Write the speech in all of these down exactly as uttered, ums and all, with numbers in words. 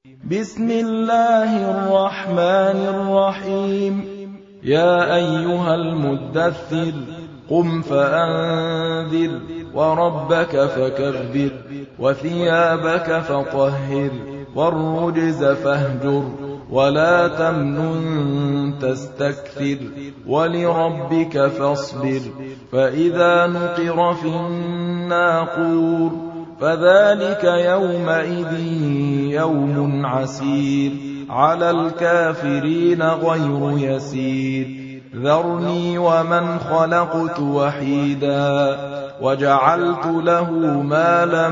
بسم الله الرحمن الرحيم يا أيها المدثر قم فأنذر وربك فكبر وثيابك فطهر والرجز فاهجر ولا تمنن تستكثر ولربك فاصبر فإذا نقر في الناقور فذلك يومئذ يوم عسير على الكافرين غير يسير ذرني ومن خلقت وحيدا وجعلت له مالا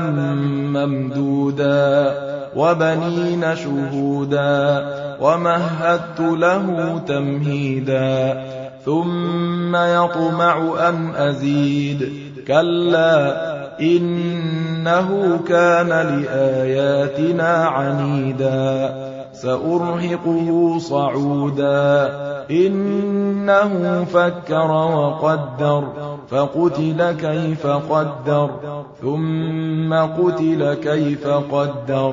ممدودا وبنين شهودا ومهدت له تمهيدا ثم يطمع أن أزيد كلا إنه كان لآياتنا عنيدا سأرهقه صعودا إنه فكر وقدر فقتل كيف قدر ثم قتل كيف قدر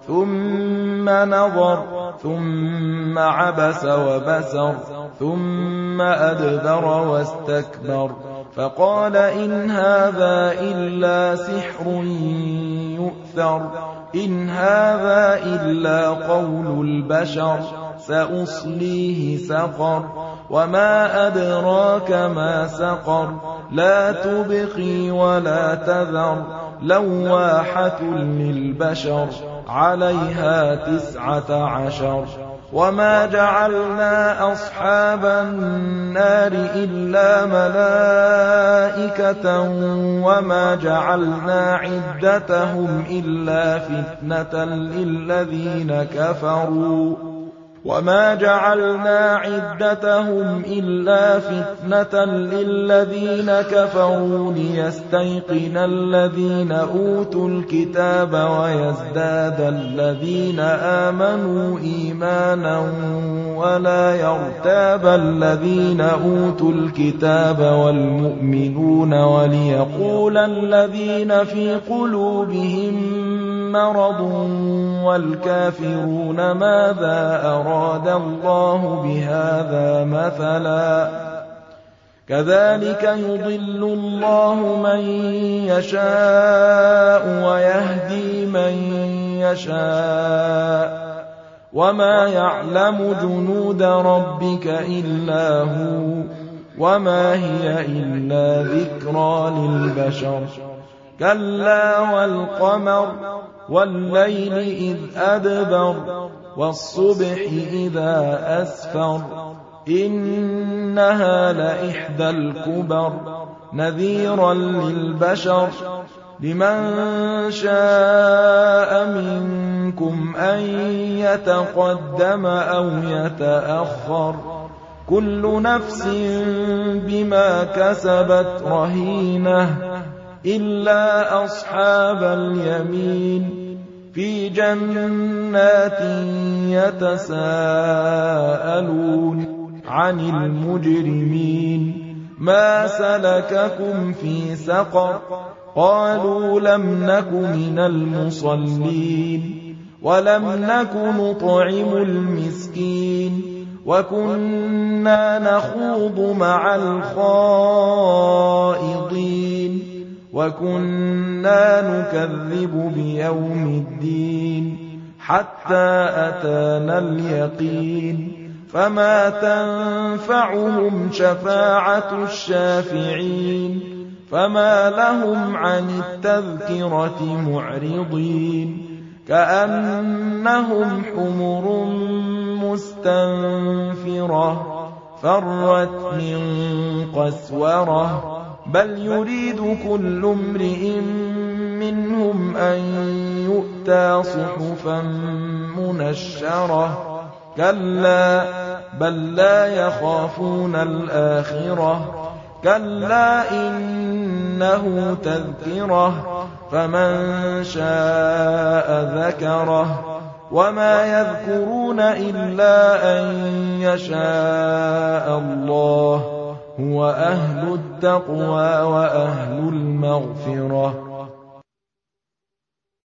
ثم نظر ثم عبس وبسر ثم أدبر واستكبر فقال إن هذا إلا سحر يؤثر إن هذا إلا قول البشر سأصليه سقر وما أدراك ما سقر لا تبقي ولا تذر لواحة للبشر عليها تسعة عشر وما جعلنا أصحاب النار إلا ملائكة وما جعلنا عدتهم إلا فتنة للذين كفروا وما جعلنا عدتهم إلا فتنة للذين كفروا ليستيقن الذين أوتوا الكتاب ويزداد الذين آمنوا إيمانا ولا يرتاب الذين أوتوا الكتاب والمؤمنون وليقول الذين في قلوبهم مرض والكافرون ماذا أراد الله بهذا مثلا كذلك يضل الله من يشاء ويهدي من يشاء وما يعلم جنود ربك إلا هو وما هي إلا ذكرى للبشر كلا والقمر والليل إذ أدبر والصبح إذا أسفر إنها لإحدى الكبر نذيرا للبشر لمن شاء منكم أن يتقدم أو يتأخر كل نفس بما كسبت رهينة إلا أصحاب اليمين في جنات يتساءلون عن المجرمين ما سلككم في سقر قالوا لم نك من المصلين ولم نك نطعم المسكين وكنا نخوض مع الخائضين وكنا نكذب بيوم الدين حتى أتانا اليقين فما تنفعهم شفاعة الشافعين فما لهم عن التذكرة معرضين كأنهم حمر مستنفرة فرت من قسورة بل يريد كل امرئ منهم أن يؤتى صحفا منشرة كلا بل لا يخافون الآخرة كلا إنه تذكرة فمن شاء ذكره وما يذكرون إلا أن يشاء الله هو أهل التقوى وأهل المغفرة